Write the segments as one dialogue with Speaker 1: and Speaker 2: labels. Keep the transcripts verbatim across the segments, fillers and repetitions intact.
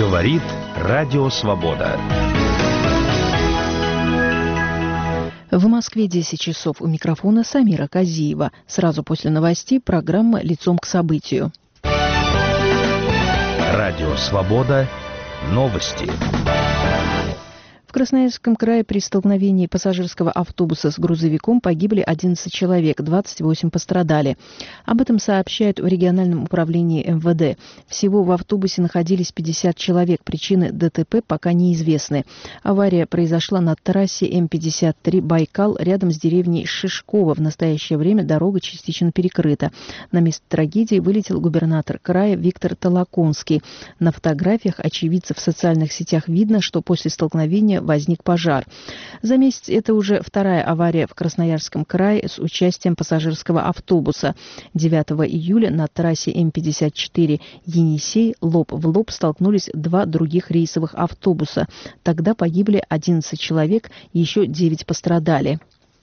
Speaker 1: Говорит Радио Свобода.
Speaker 2: В Москве десять часов. У микрофона Самира Казиева. Сразу после новостей программа «Лицом к событию».
Speaker 1: Радио Свобода. Новости.
Speaker 2: В Красноярском крае при столкновении пассажирского автобуса с грузовиком погибли одиннадцать человек, двадцать восемь пострадали. Об этом сообщают в региональном управлении эм вэ дэ. Всего в автобусе находились пятьдесят человек. Причины дэ тэ пэ пока неизвестны. Авария произошла на трассе эм пятьдесят три Байкал рядом с деревней Шишково. В настоящее время дорога частично перекрыта. На место трагедии вылетел губернатор края Виктор Толоконский. На фотографиях очевидцев в социальных сетях видно, что после столкновения возник пожар. За месяц это уже вторая авария в Красноярском крае с участием пассажирского автобуса. девятого июля на трассе эм пятьдесят четыре Енисей лоб в лоб столкнулись два других рейсовых автобуса. Тогда погибли одиннадцать человек, еще девять пострадали.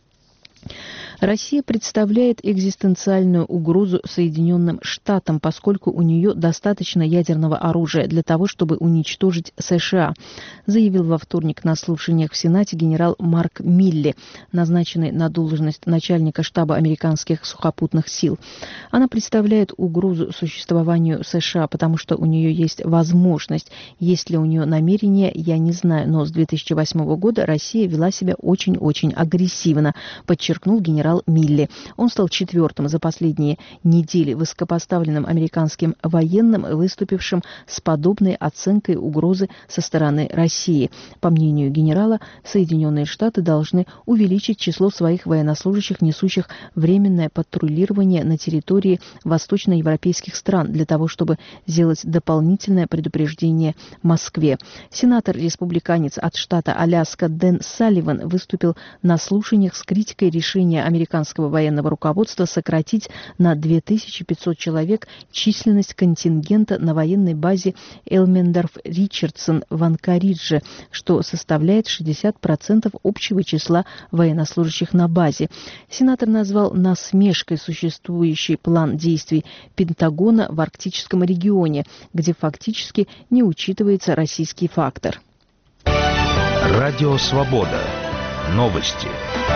Speaker 2: Россия представляет экзистенциальную угрозу Соединенным Штатам, поскольку у нее достаточно ядерного оружия для того, чтобы уничтожить США, заявил во вторник на слушаниях в Сенате генерал Марк Милле, назначенный на должность начальника штаба американских сухопутных сил. Она представляет угрозу существованию США, потому что у нее есть возможность. Есть ли у нее намерение, я не знаю, но с две тысячи восьмого года Россия вела себя очень-очень агрессивно, подчеркнул генерал Милле. Он стал четвертым за последние недели высокопоставленным американским военным, выступившим с подобной оценкой угрозы со стороны России. По мнению генерала, Соединенные Штаты должны увеличить число своих военнослужащих, несущих временное патрулирование на территории восточноевропейских стран, для того, чтобы сделать дополнительное предупреждение Москве. Сенатор-республиканец от штата Аляска Дэн Салливан выступил на слушаниях с критикой решения американского военного руководства сократить на две тысячи пятьсот человек численность контингента на военной базе Элмендорф-Ричардсон в Анкоридже, что составляет шестьдесят процентов общего числа военнослужащих на базе. Сенатор назвал насмешкой существующий план действий Пентагона в арктическом регионе, где фактически не учитывается российский фактор.
Speaker 1: Радио Свобода. Новости.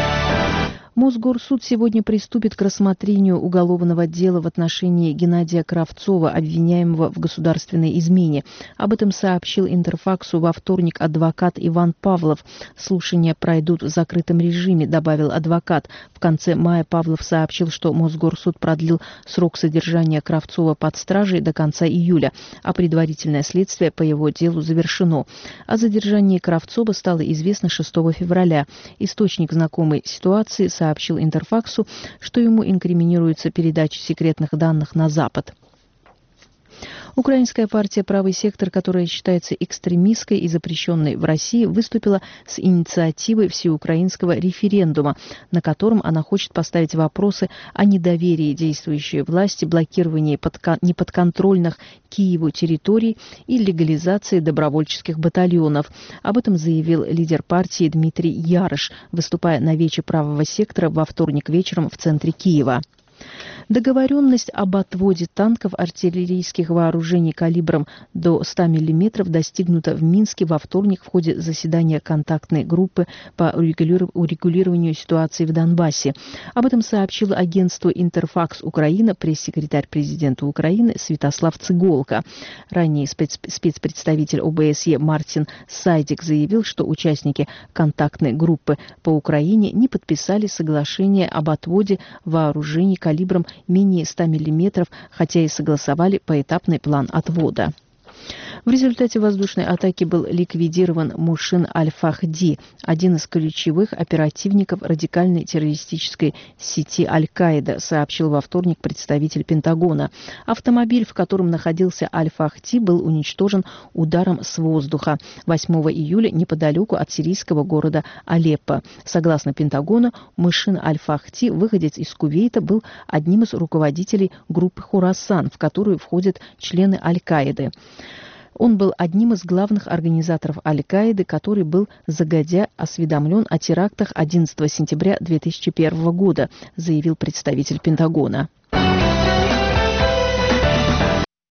Speaker 2: Мосгорсуд сегодня приступит к рассмотрению уголовного дела в отношении Геннадия Кравцова, обвиняемого в государственной измене. Об этом сообщил Интерфаксу во вторник адвокат Иван Павлов. Слушания пройдут в закрытом режиме, добавил адвокат. В конце мая Павлов сообщил, что Мосгорсуд продлил срок содержания Кравцова под стражей до конца июля, а предварительное следствие по его делу завершено. О задержании Кравцова стало известно шестого февраля. Источник знакомой ситуации сообщил Интерфаксу, что ему инкриминируется передача секретных данных на Запад. Украинская партия «Правый сектор», которая считается экстремистской и запрещенной в России, выступила с инициативой всеукраинского референдума, на котором она хочет поставить вопросы о недоверии действующей власти, блокировании подка- неподконтрольных Киеву территорий и легализации добровольческих батальонов. Об этом заявил лидер партии Дмитрий Ярыш, выступая на вече «Правого сектора» во вторник вечером в центре Киева. Договоренность об отводе танков артиллерийских вооружений калибром до ста миллиметров достигнута в Минске во вторник в ходе заседания контактной группы по урегулированию ситуации в Донбассе. Об этом сообщил агентству «Интерфакс Украина» пресс-секретарь президента Украины Святослав Цыголка. Ранее спец- спецпредставитель о бэ эс е Мартин Сайдик заявил, что участники контактной группы по Украине не подписали соглашение об отводе вооружений калибром менее ста миллиметров, хотя и согласовали поэтапный план отвода. В результате воздушной атаки был ликвидирован Мушин Аль-Фахди, один из ключевых оперативников радикальной террористической сети Аль-Каида, сообщил во вторник представитель Пентагона. Автомобиль, в котором находился Аль-Фахди, был уничтожен ударом с воздуха восьмого июля неподалеку от сирийского города Алеппо. Согласно Пентагону, Мушин Аль-Фахди, выходец из Кувейта, был одним из руководителей группы «Хорасан», в которую входят члены Аль-Каиды. Он был одним из главных организаторов Аль-Каиды, который был загодя осведомлен о терактах одиннадцатого сентября две тысячи первого года, заявил представитель Пентагона.